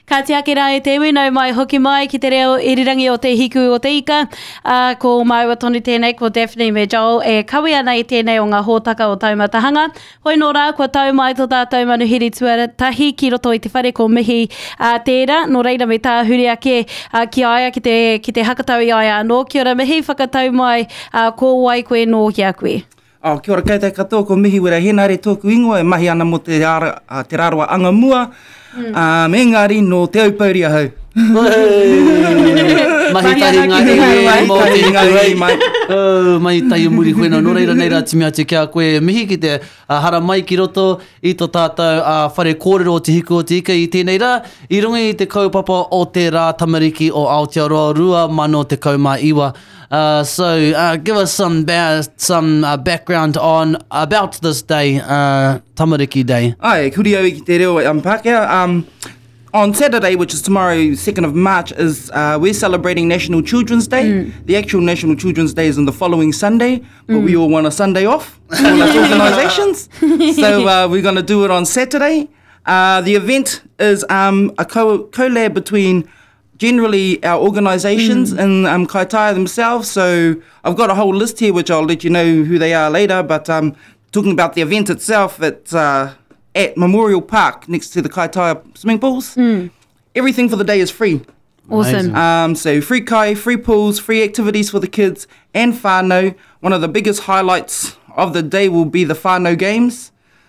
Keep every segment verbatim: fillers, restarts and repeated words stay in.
Ka te ake rā e te iwi, nau mai hoki mai ki te reo irirangi o te hiku o te ika. Uh, ko Maiwa tonu tēnei, ko Daphne me Joel, e kawi ana i tēnei o ngā hōtaka o taumatahanga. Hoi nō rā, kua tau mai tō tātou manuhiri tuatahi ki roto i te whare ko mihi uh, tērā. Nō reira me tā huri ake uh, ki aia, ki te, ki te hakatau i aia anō. Kia ora mihi, whakatau mai, uh, ko wai koe nō hi a koe. Oh, kia ora koutou katoa, ko mihi wera hena re tōku ingoa, e mahi ana mo te, ara, uh, te rāroa anga mua. Mm. Um, engari, no te aupauria hau. Mahi tahi ngāi mō te ngāi mai. Mahi tahi muri whenua, no reira neira ti mea te kia koe mihi ki te uh, hara mai ki roto i tō tātou uh, whare kōrero o te hiku o te ika i tēnei rā. I runga i te kaupapa o te rā tamariki o Aotearoa rua mano te kaumā iwa. Uh, so uh, give us some ba- some uh, background on about this day, uh, Tamariki Day. Ai, kuri au i ki te reo um, Pākehā. Um, on Saturday, which is tomorrow, second of March, is uh, we're celebrating National Children's Day. Mm. The actual National Children's Day is on the following Sunday, but mm. we all want a Sunday off, all us organisations. So uh, we're going to do it on Saturday. Uh, the event is um, a co- collab between generally our organisations mm. and um, Kaitaia themselves. So I've got a whole list here, which I'll let you know who they are later. But um, talking about the event itself, it's uh, at Memorial Park next to the Kaitaia swimming pools. Mm. Everything for the day is free. Awesome. Um, so free kai, free pools, free activities for the kids and whānau. One of the biggest highlights of the day will be the whānau games.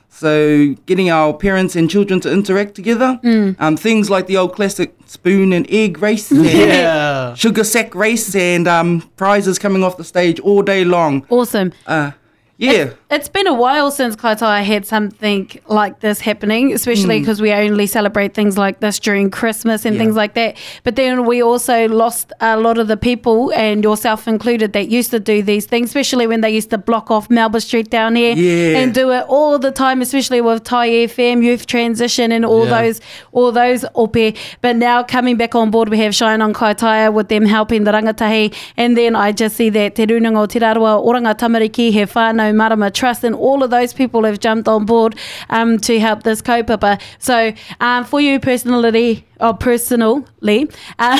So getting our parents and children to interact together. Mm. Um, things like the old classic spoon and egg race. And yeah. Sugar sack race and um, prizes coming off the stage all day long. Awesome. Uh, yeah. It's, it's been a while since Kaitaia had something like this happening, especially because mm. we only celebrate things like this during Christmas and yeah. things like that. But then we also lost a lot of the people, and yourself included, that used to do these things, especially when they used to block off Melba Street down here yeah. and do it all the time, especially with Tai F M, Youth Transition and all yeah. those all those ope. But now coming back on board, we have Shine on Kaitaia with them helping the rangatahi, and then I just see that Te Runanga o Te Rarawa, Oranga Tamariki, He Whānau Marama Trust, and all of those people have jumped on board um, to help this kaupapa. So um, for you personally, or personally, uh,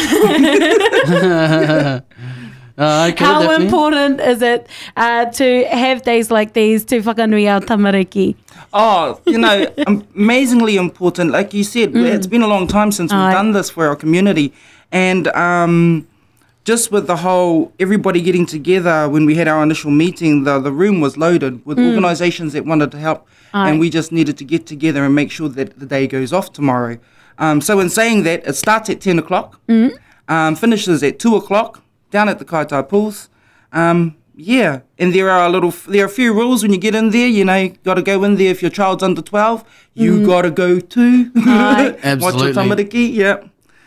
uh, okay, how definitely. important is it uh, to have days like these to whakanui our tamariki? Oh, you know, amazingly important. Like you said, mm. it's been a long time since we've Aye. done this for our community. And um, just with the whole, everybody getting together, when we had our initial meeting, the, the room was loaded with mm. organisations that wanted to help. Aye. And we just needed to get together and make sure that the day goes off tomorrow. Um, so in saying that, it starts at ten o'clock, mm. um, finishes at two o'clock, down at the Kaitaia pools. Um, yeah, and there are a little, there are a few rules when you get in there. You know, you got to go in there if your child's under twelve. You mm. got to go too. Absolutely. Watch your tamariki, yeah.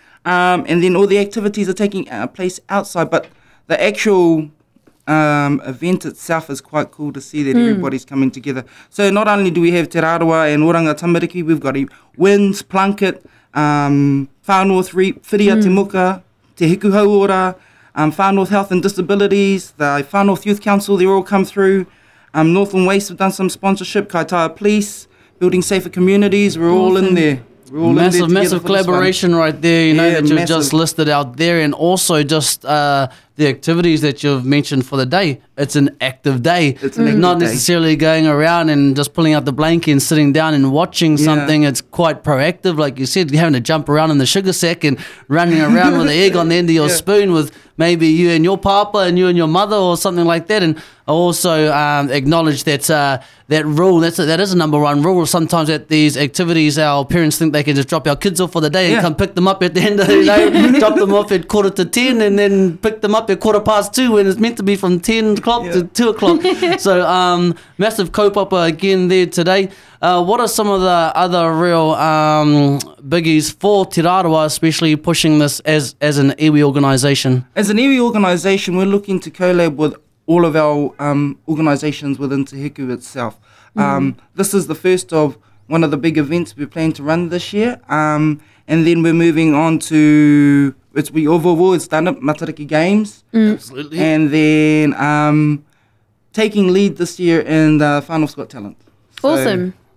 Um, and then all the activities are taking uh, place outside. But the actual um, event itself is quite cool to see that mm. everybody's coming together. So not only do we have Te Rarawa and Oranga Tamariki, we've got Winds, Plunkett, um, Far North Reap, Whiria mm. Te Muka, Te Hiku Hauora, um, Far North Health and Disabilities, the Far North Youth Council, they're all come through. Um, Northern Waste have done some sponsorship, Kaitaia Police, Building Safer Communities, we're all in there. Massive, massive collaboration right there, you know, yeah, that you've massive. just listed out there, and also just uh, the activities that you've mentioned for the day. It's an active day. It's an active Not day. necessarily going around and just pulling out the blanket and sitting down and watching Yeah. something. It's quite proactive, like you said, having to jump around in the sugar sack and running around with the egg on the end of your Yeah. spoon with maybe you and your papa and you and your mother or something like that. And I also um, acknowledge that uh, that rule, that's a, that is a number one rule. Sometimes at these activities, our parents think they can just drop our kids off for the day and Yeah. come pick them up at the end of the day, drop them off at quarter to ten and then pick them up at quarter past two when it's meant to be from ten o'clock Yeah. to two o'clock. So um, massive kaupapa again there today. Uh, what are some of the other real um, biggies for Te Rarawa, especially pushing this as, as an iwi organisation? As an iwi organisation, we're looking to collab with all of our um, organisations within Te Hiku itself. Mm. Um, this is the first of one of the big events we plan to run this year. Um, and then we're moving on to, it's we overall, it's done at Matariki Games. Mm. Absolutely. And then um, taking lead this year in the Whānau Got Talent. So Awesome.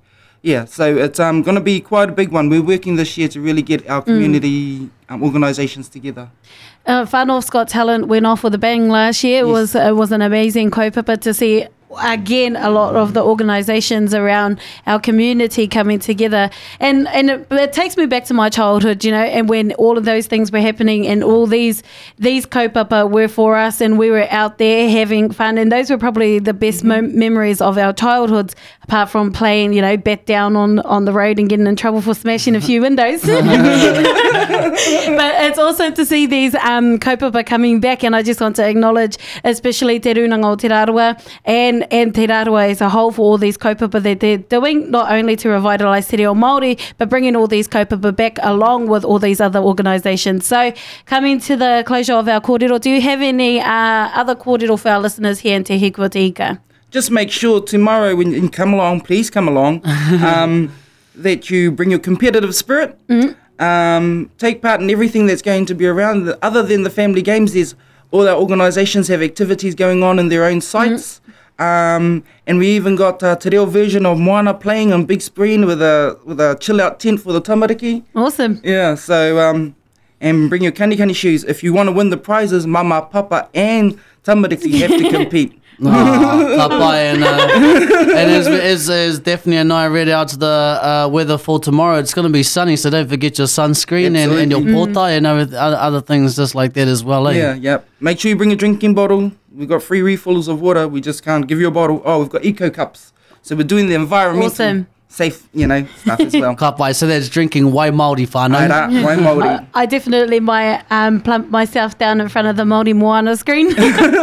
Yeah, so it's um, going to be quite a big one. We're working this year to really get our community mm. um, organisations together. Uh, Whanof's Got Talent went off with a bang last year. It Yes. was it was an amazing kaupapa to see, again, a lot of the organisations around our community coming together. And and it, it takes me back to my childhood, you know, and when all of those things were happening and all these these kaupapa were for us and we were out there having fun. And those were probably the best mo- memories of our childhoods, apart from playing, you know, bet down on, on the road and getting in trouble for smashing a few windows. But it's awesome to see these um, kaupapa coming back, and I just want to acknowledge especially Te Runanga o Te Rarawa and, and Te Rarawa as a whole for all these kaupapa that they're doing, not only to revitalise Te Reo Māori, but bringing all these kaupapa back along with all these other organisations. So coming to the closure of our kōrero, do you have any uh, other kōrero for our listeners here in Te Hiku o Te Ika? Just make sure tomorrow when you come along, please come along, um, that you bring your competitive spirit, mm-hmm. um, take part in everything that's going to be around. Other than the family games, there's all our organisations have activities going on in their own sites. Mm-hmm. Um, and we even got a Te Reo version of Moana playing on big screen with a with a chill-out tent for the tamariki. Awesome. Yeah, so, um, and bring your kanikani shoes. If you want to win the prizes, mama, papa, and tamariki have to compete. Oh, ka pai, and, uh, and as, as, as Daphne and I read out the uh, weather for tomorrow, it's going to be sunny, so don't forget your sunscreen and, and your potai and other, other things just like that as well. Eh? Yeah, yeah. Make sure you bring a drinking bottle. We've got free refills of water. We just can't give you a bottle. Oh, we've got eco cups. So we're doing the environmental awesome. safe, you know, stuff as well. Ka pai, so that's drinking wai Māori whānau. Aira, wai Māori. I, I definitely might um, plump myself down in front of the Māori Moana screen.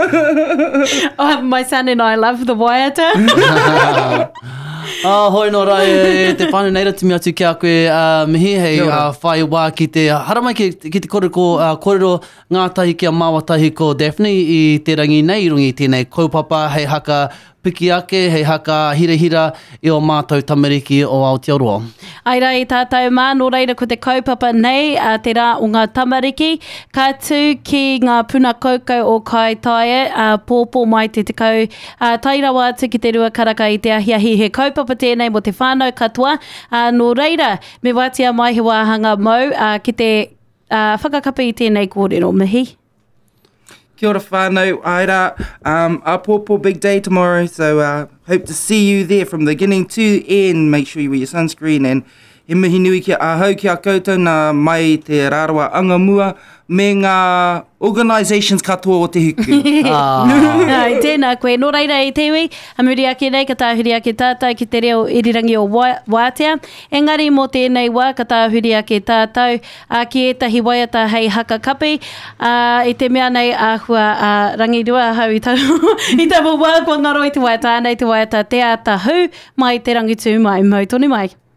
Oh, my son and I love the waiata. Ah, hoi no rai, e te whānau neira timi atu ki a koe uh, mihi, hei uh, whai wā ki te, haramai ki, ki te kore ko uh, kōrero ngātahi ki a māwatahi ko Daphne i te rangi nei, i rungi tēnei kaupapa, hei haka piki ake, hei haka hira hira i o mātou tamariki o Aotearoa. Ai rai tātou mā, nō reira ko te kaupapa nei, uh, te rā o ngā tamariki, ka tū ki ngā puna kaukau o Kai Taia, uh, pōpō mai te tekau, uh, tairawa atu ki te rua karaka i te ahiahi he kaupapa tēnei mo te whānau katoa. Uh, nō reira, me wātia mai he wāhanga mau, uh, ki te uh, whakakapa i tēnei kōrero, mihi. Kia ora whānau, aira, um, a pōpō big day tomorrow, so uh, hope to see you there from the beginning to end. Make sure you wear your sunscreen, and he mihi nui ki ahau ki a koutou nā mai te Rarawa Angamua me ngā organisations katoa o te hiku. Ai, tēnā koe. Nō reira i te iwi, a muri ake nei, ka tāhuri ake tātou ki te reo irirangi o Wātea. Engari mō tēnei wā, ka tāhuri ake tātou uh, ki etahi waiata hei haka kapi. Uh, I te mea nei āhua uh, rangi rua hau i tau. I tau wā, kua ngaro i te waiata, nei te waiata te ata hu, mai te rangi tū mai, mau tonu mai.